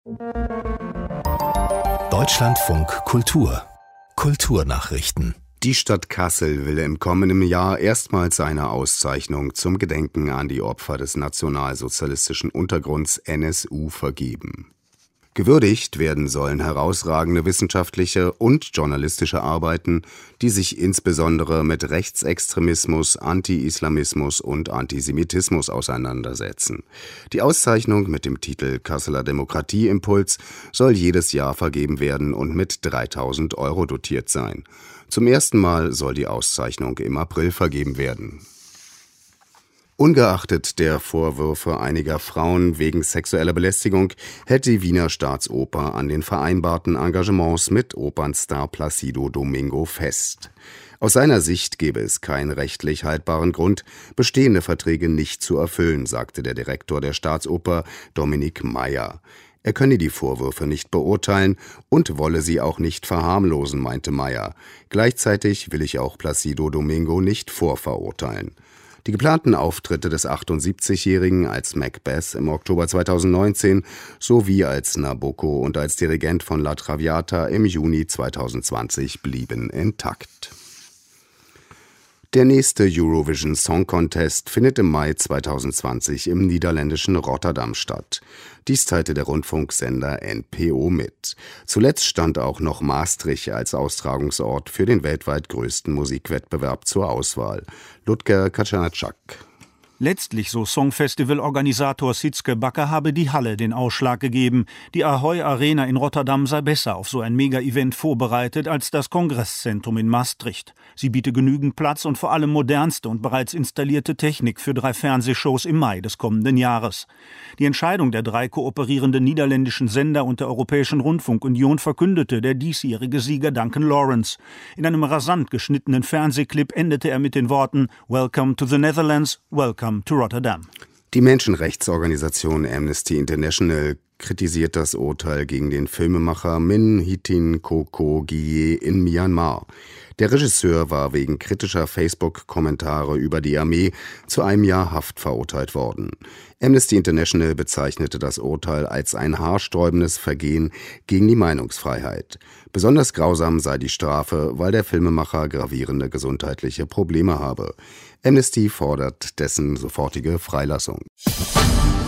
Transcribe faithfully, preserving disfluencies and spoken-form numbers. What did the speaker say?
Deutschlandfunk Kultur Kulturnachrichten. Die Stadt Kassel will im kommenden Jahr erstmals eine Auszeichnung zum Gedenken an die Opfer des nationalsozialistischen Untergrunds N S U vergeben. Gewürdigt werden sollen herausragende wissenschaftliche und journalistische Arbeiten, die sich insbesondere mit Rechtsextremismus, Anti-Islamismus und Antisemitismus auseinandersetzen. Die Auszeichnung mit dem Titel Kasseler Demokratieimpuls soll jedes Jahr vergeben werden und mit dreitausend Euro dotiert sein. Zum ersten Mal soll die Auszeichnung im April vergeben werden. Ungeachtet der Vorwürfe einiger Frauen wegen sexueller Belästigung hält die Wiener Staatsoper an den vereinbarten Engagements mit Opernstar Placido Domingo fest. Aus seiner Sicht gebe es keinen rechtlich haltbaren Grund, bestehende Verträge nicht zu erfüllen, sagte der Direktor der Staatsoper Dominik Meyer. Er könne die Vorwürfe nicht beurteilen und wolle sie auch nicht verharmlosen, meinte Meyer. Gleichzeitig will ich auch Placido Domingo nicht vorverurteilen. Die geplanten Auftritte des achtundsiebzigjährigen als Macbeth im Oktober zweitausendneunzehn sowie als Nabucco und als Dirigent von La Traviata im Juni zweitausendzwanzig blieben intakt. Der nächste Eurovision Song Contest findet im Mai zweitausendzwanzig im niederländischen Rotterdam statt. Dies teilte der Rundfunksender N P O mit. Zuletzt stand auch noch Maastricht als Austragungsort für den weltweit größten Musikwettbewerb zur Auswahl. Ludger Kaczmarczyk. Letztlich, so Songfestival-Organisator Sietske Bakker, habe die Halle den Ausschlag gegeben. Die Ahoy Arena in Rotterdam sei besser auf so ein Mega-Event vorbereitet als das Kongresszentrum in Maastricht. Sie biete genügend Platz und vor allem modernste und bereits installierte Technik für drei Fernsehshows im Mai des kommenden Jahres. Die Entscheidung der drei kooperierenden niederländischen Sender und der Europäischen Rundfunkunion verkündete der diesjährige Sieger Duncan Lawrence. In einem rasant geschnittenen Fernsehclip endete er mit den Worten "Welcome to the Netherlands, welcome to Rotterdam." Die Menschenrechtsorganisation Amnesty International kritisiert das Urteil gegen den Filmemacher Min Hitin Koko Gye in Myanmar. Der Regisseur war wegen kritischer Facebook-Kommentare über die Armee zu einem Jahr Haft verurteilt worden. Amnesty International bezeichnete das Urteil als ein haarsträubendes Vergehen gegen die Meinungsfreiheit. Besonders grausam sei die Strafe, weil der Filmemacher gravierende gesundheitliche Probleme habe. Amnesty fordert dessen sofortige Freilassung.